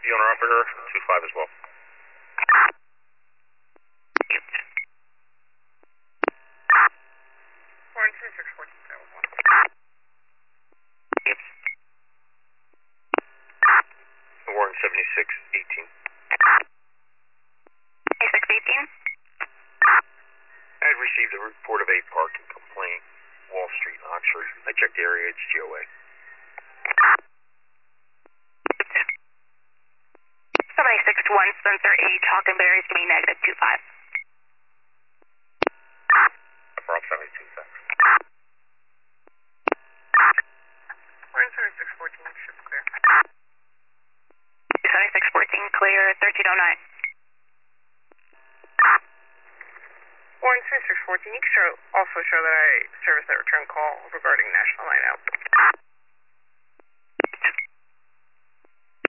The owner operator, 2-5 as well. Warren 2614. Warren 7618. 7618. I had received a report of a parking complaint, Wall Street, Oxford. I checked the area, it's GOA. 7621 Spencer H. Hockenberry's going to be negative 25. Approx 72 seconds. Warren 7614, ship's clear. 7614 clear, 1309. Warren 7614, you can also show that I serviced that return call regarding National Night Out.